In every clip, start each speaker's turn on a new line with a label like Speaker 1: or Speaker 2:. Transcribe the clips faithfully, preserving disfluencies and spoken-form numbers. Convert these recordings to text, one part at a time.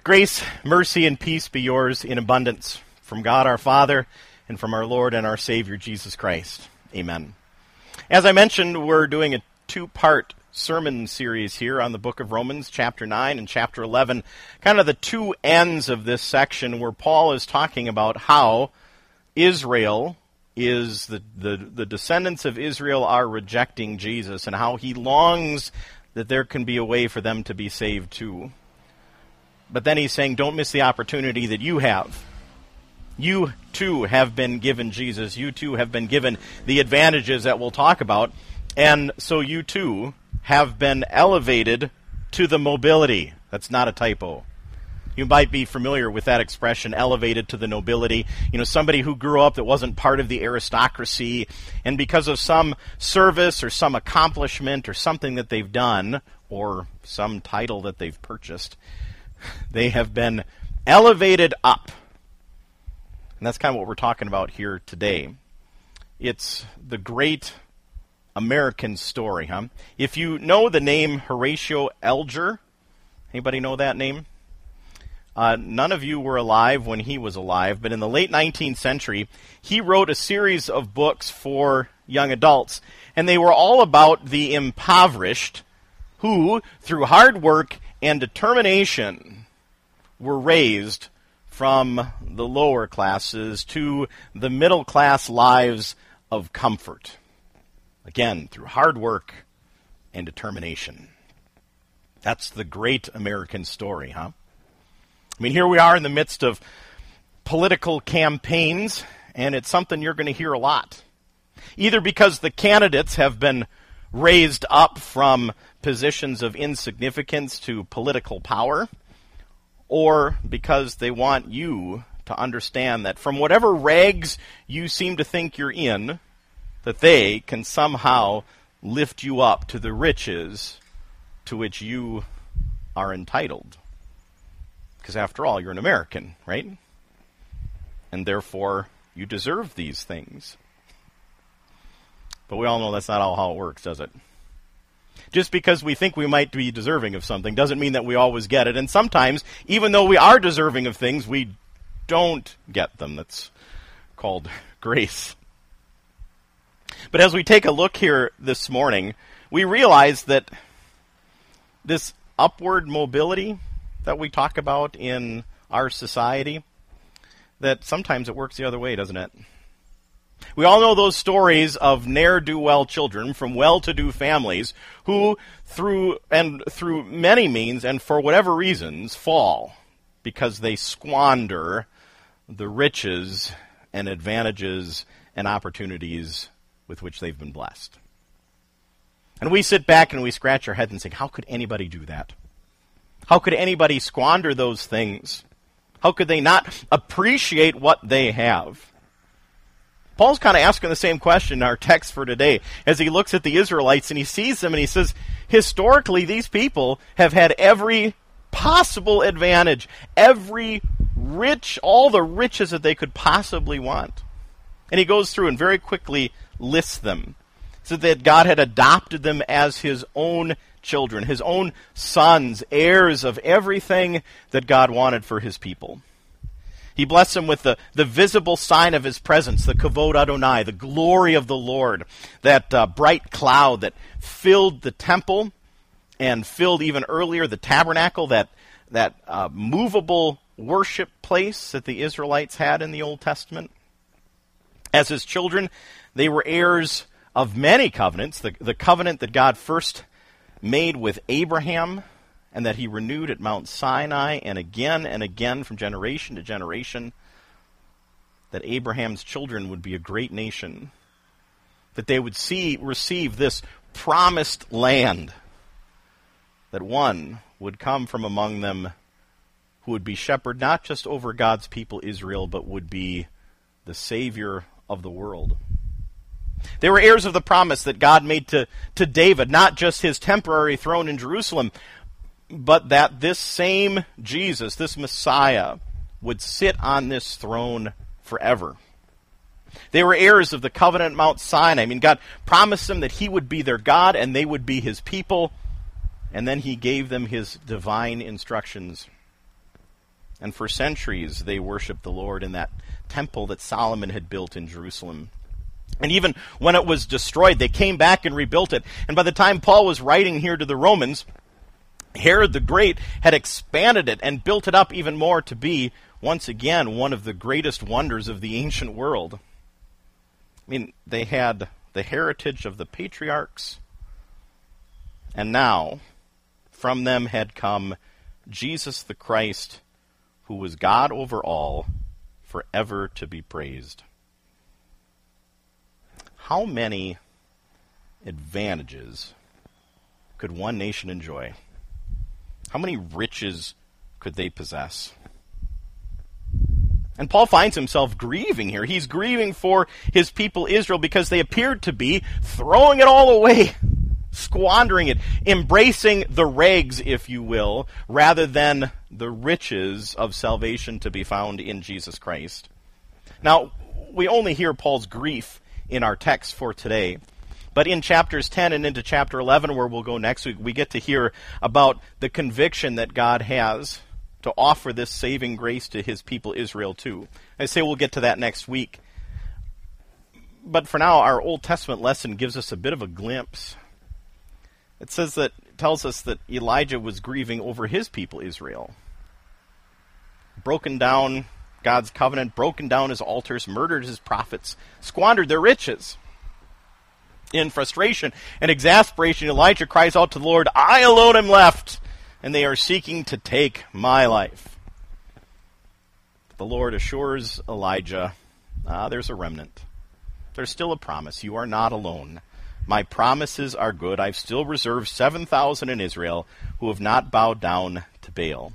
Speaker 1: Grace, mercy, and peace be yours in abundance from God our Father and from our Lord and our Savior Jesus Christ. Amen. As I mentioned, we're doing a two-part sermon series here on the book of Romans, chapter nine and chapter eleven, kind of the two ends of this section where Paul is talking about how Israel is, the, the, the descendants of Israel are rejecting Jesus and how he longs that there can be a way for them to be saved too. But then he's saying, don't miss the opportunity that you have. You, too, have been given Jesus. You, too, have been given the advantages that we'll talk about. And so you, too, have been elevated to the mobility. That's not a typo. You might be familiar with that expression, elevated to the nobility. You know, somebody who grew up that wasn't part of the aristocracy, and because of some service or some accomplishment or something that they've done, or some title that they've purchased, they have been elevated up. And that's kind of what we're talking about here today. It's the great American story, huh? If you know the name Horatio Alger, anybody know that name? Uh, none of you were alive when he was alive, but in the late nineteenth century, he wrote a series of books for young adults, and they were all about the impoverished who, through hard work and determination, were raised from the lower classes to the middle class lives of comfort. Again, through hard work and determination. That's the great American story, huh? I mean, here we are in the midst of political campaigns, and it's something you're going to hear a lot. Either because the candidates have been raised up from positions of insignificance to political power, or because they want you to understand that from whatever rags you seem to think you're in, that they can somehow lift you up to the riches to which you are entitled. Because after all, you're an American, right? And therefore, you deserve these things. But we all know that's not all how it works, does it? Just because we think we might be deserving of something doesn't mean that we always get it. And sometimes, even though we are deserving of things, we don't get them. That's called grace. But as we take a look here this morning, we realize that this upward mobility that we talk about in our society, that sometimes it works the other way, doesn't it? We all know those stories of ne'er-do-well children from well-to-do families who, through and through many means and for whatever reasons, fall because they squander the riches and advantages and opportunities with which they've been blessed. And we sit back and we scratch our heads and say, how could anybody do that? How could anybody squander those things? How could they not appreciate what they have? Paul's kind of asking the same question in our text for today as he looks at the Israelites and he sees them and he says, historically, these people have had every possible advantage, every rich, all the riches that they could possibly want. And he goes through and very quickly lists them, so that God had adopted them as his own children, his own sons, heirs of everything that God wanted for his people. He blessed them with the, the visible sign of his presence, the Kavod Adonai, the glory of the Lord, that uh, bright cloud that filled the temple and filled even earlier the tabernacle, that, that uh, movable worship place that the Israelites had in the Old Testament. As his children, they were heirs of many covenants, the, the covenant that God first made with Abraham, and that he renewed at Mount Sinai, and again and again from generation to generation, that Abraham's children would be a great nation, that they would see receive this promised land, that one would come from among them who would be shepherd not just over God's people Israel, but would be the Savior of the world. They were heirs of the promise that God made to, to David, not just his temporary throne in Jerusalem, but that this same Jesus, this Messiah, would sit on this throne forever. They were heirs of the covenant at Mount Sinai. I mean, God promised them that he would be their God and they would be his people, and then he gave them his divine instructions. And for centuries, they worshiped the Lord in that temple that Solomon had built in Jerusalem. And even when it was destroyed, they came back and rebuilt it. And by the time Paul was writing here to the Romans, Herod the Great had expanded it and built it up even more to be, once again, one of the greatest wonders of the ancient world. I mean, they had the heritage of the patriarchs, and now from them had come Jesus the Christ, who was God over all, forever to be praised. How many advantages could one nation enjoy? How many riches could they possess? And Paul finds himself grieving here. He's grieving for his people Israel because they appeared to be throwing it all away, squandering it, embracing the rags, if you will, rather than the riches of salvation to be found in Jesus Christ. Now, we only hear Paul's grief in our text for today, but in chapters ten and into chapter eleven, where we'll go next week, we get to hear about the conviction that God has to offer this saving grace to his people Israel too. I say we'll get to that next week. But for now, our Old Testament lesson gives us a bit of a glimpse. It says that, it tells us that Elijah was grieving over his people Israel. Broken down God's covenant, broken down his altars, murdered his prophets, squandered their riches. In frustration and exasperation, Elijah cries out to the Lord, "I alone am left, and they are seeking to take my life." The Lord assures Elijah, ah, there's a remnant. There's still a promise. You are not alone. My promises are good. I've still reserved seven thousand in Israel who have not bowed down to Baal.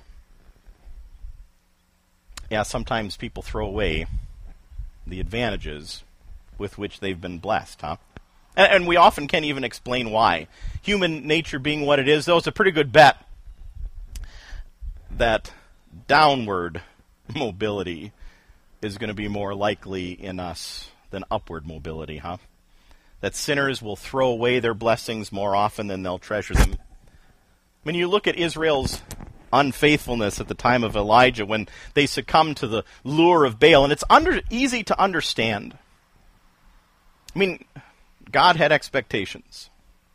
Speaker 1: Yeah, sometimes people throw away the advantages with which they've been blessed, huh? And, and we often can't even explain why. Human nature being what it is, though, it's a pretty good bet that downward mobility is going to be more likely in us than upward mobility, huh? That sinners will throw away their blessings more often than they'll treasure them. When you look at Israel's unfaithfulness at the time of Elijah, when they succumbed to the lure of Baal, and it's under, easy to understand. I mean, God had expectations.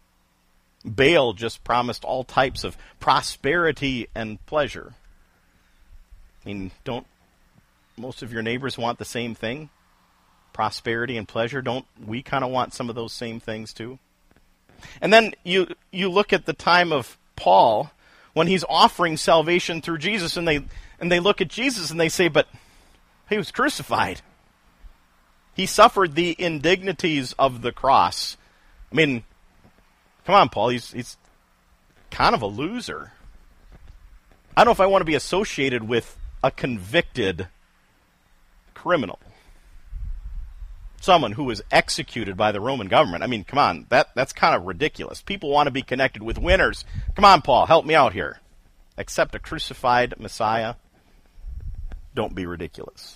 Speaker 1: Baal just promised all types of prosperity and pleasure. I mean, don't most of your neighbors want the same thing? Prosperity and pleasure? Don't we kind of want some of those same things too? And then you you look at the time of Paul, when he's offering salvation through Jesus, and they and they look at Jesus and they say, but he was crucified. He suffered the indignities of the cross. I mean, come on, Paul, he's he's kind of a loser. I don't know if I want to be associated with a convicted criminal. Someone who was executed by the Roman government. I mean, come on, that that's kind of ridiculous. People want to be connected with winners. Come on, Paul, help me out here. Accept a crucified Messiah. Don't be ridiculous.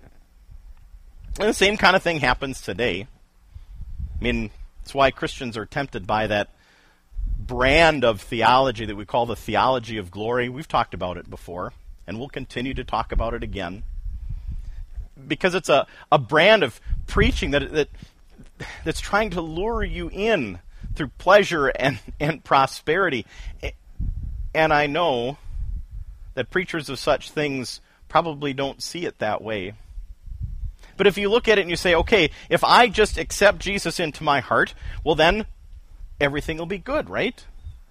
Speaker 1: And the same kind of thing happens today. I mean, that's why Christians are tempted by that brand of theology that we call the theology of glory. We've talked about it before, and we'll continue to talk about it again. Because it's a, a brand of preaching that, that that's trying to lure you in through pleasure and, and prosperity. And I know that preachers of such things probably don't see it that way. But if you look at it and you say, okay, if I just accept Jesus into my heart, well then everything will be good, right?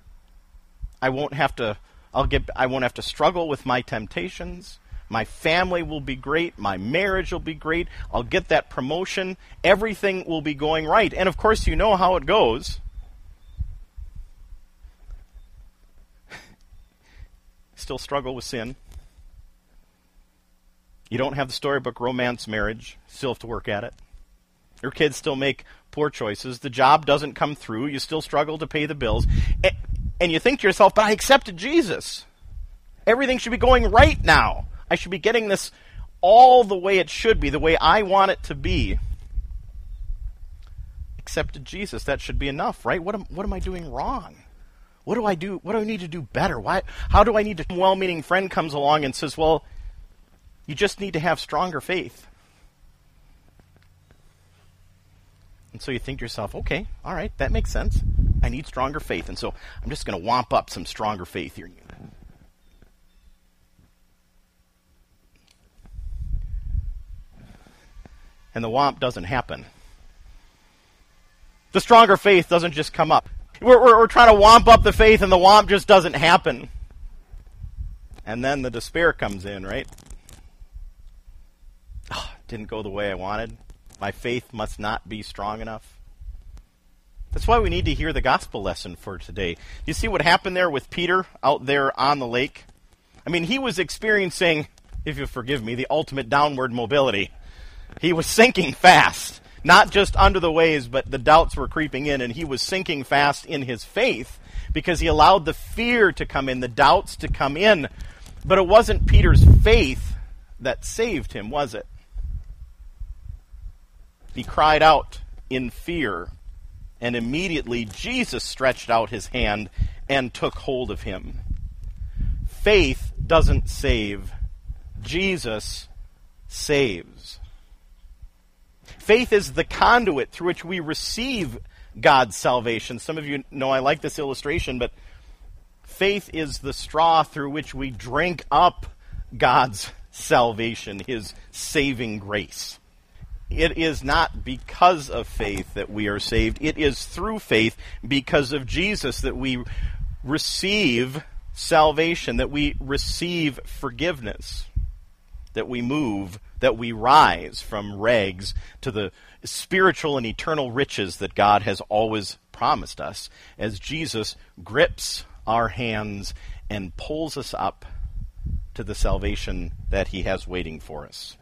Speaker 1: I won't have to I'll get I won't have to struggle with my temptations. My family will be great. My marriage will be great. I'll get that promotion. Everything will be going right. And of course, you know how it goes. Still struggle with sin. You don't have the storybook romance marriage. Still have to work at it. Your kids still make poor choices. The job doesn't come through. You still struggle to pay the bills. And you think to yourself, but I accepted Jesus. Everything should be going right now. I should be getting this all the way it should be, the way I want it to be. Accepted Jesus, that should be enough, right? What am, what am I doing wrong? What do I do? What do I need to do better? Why? How do I need to? A well-meaning friend comes along and says, well, You just need to have stronger faith. And so you think to yourself, okay, all right, that makes sense. I need stronger faith. And so I'm just going to whomp up some stronger faith here. And the whomp doesn't happen. The stronger faith doesn't just come up. We're, we're, we're trying to whomp up the faith, and the whomp just doesn't happen. And then the despair comes in, right? Oh, didn't go the way I wanted. My faith must not be strong enough. That's why we need to hear the gospel lesson for today. You see what happened there with Peter out there on the lake? I mean, he was experiencing, if you forgive me, the ultimate downward mobility. He was sinking fast, not just under the waves, but the doubts were creeping in, and he was sinking fast in his faith because he allowed the fear to come in, the doubts to come in. But it wasn't Peter's faith that saved him, was it? He cried out in fear, and immediately Jesus stretched out his hand and took hold of him. Faith doesn't save. Jesus saves. Faith is the conduit through which we receive God's salvation. Some of you know I like this illustration, but faith is the straw through which we drink up God's salvation, his saving grace. It is not because of faith that we are saved. It is through faith because of Jesus that we receive salvation, that we receive forgiveness, that we move, that we rise from rags to the spiritual and eternal riches that God has always promised us as Jesus grips our hands and pulls us up to the salvation that he has waiting for us.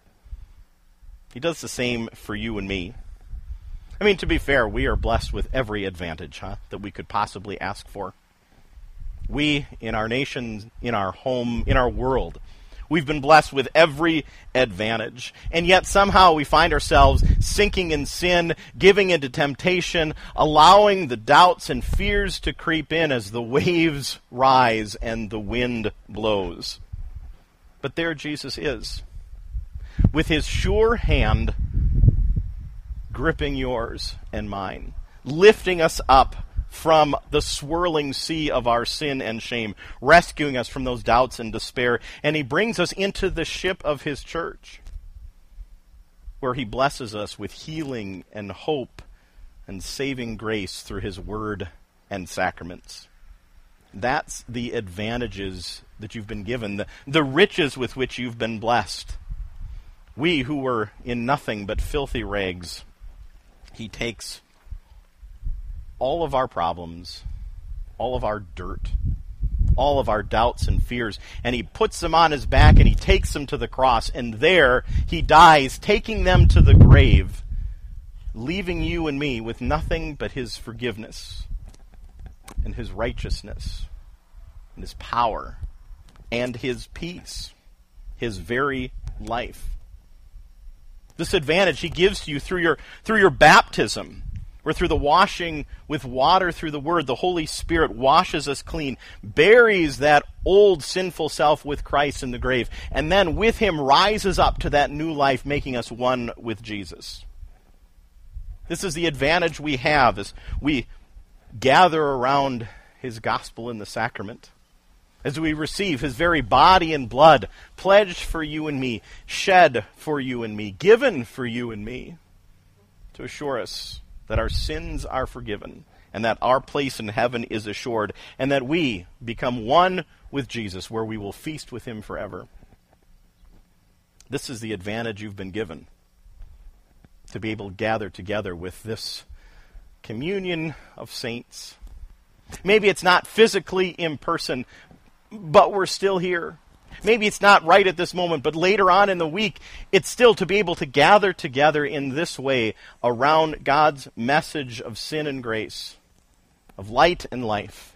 Speaker 1: He does the same for you and me. I mean, to be fair, we are blessed with every advantage, huh, that we could possibly ask for. We, in our nation, in our home, in our world, we've been blessed with every advantage. And yet somehow we find ourselves sinking in sin, giving into temptation, allowing the doubts and fears to creep in as the waves rise and the wind blows. But there Jesus is, with his sure hand gripping yours and mine, lifting us up from the swirling sea of our sin and shame, rescuing us from those doubts and despair, and he brings us into the ship of his church, where he blesses us with healing and hope and saving grace through his word and sacraments. That's the advantages that you've been given, the, the riches with which you've been blessed. We who were in nothing but filthy rags, he takes all of our problems, all of our dirt, all of our doubts and fears, and he puts them on his back and he takes them to the cross, and there he dies, taking them to the grave, leaving you and me with nothing but his forgiveness and his righteousness and his power and his peace, his very life. This advantage he gives to you through your through your baptism, where through the washing with water through the word, the Holy Spirit washes us clean, buries that old sinful self with Christ in the grave, and then with him rises up to that new life, making us one with Jesus. This is the advantage we have as we gather around his gospel in the sacrament, as we receive his very body and blood, pledged for you and me, shed for you and me, given for you and me, to assure us that our sins are forgiven, and that our place in heaven is assured, and that we become one with Jesus, where we will feast with him forever. This is the advantage you've been given, to be able to gather together with this communion of saints. Maybe it's not physically in person, but we're still here. Maybe it's not right at this moment, but later on in the week, it's still to be able to gather together in this way around God's message of sin and grace, of light and life.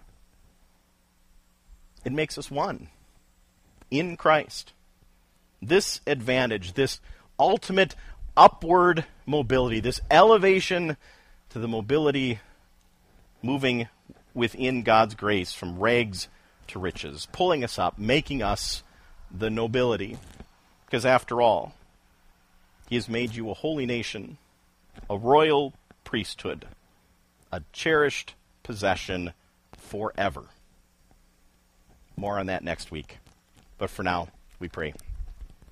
Speaker 1: It makes us one in Christ. This advantage, this ultimate upward mobility, this elevation to the mobility moving within God's grace from rags to riches, pulling us up, making us the nobility Because after all, he has made you a holy nation, a royal priesthood, a cherished possession forever. More on that next week. But for now, we pray.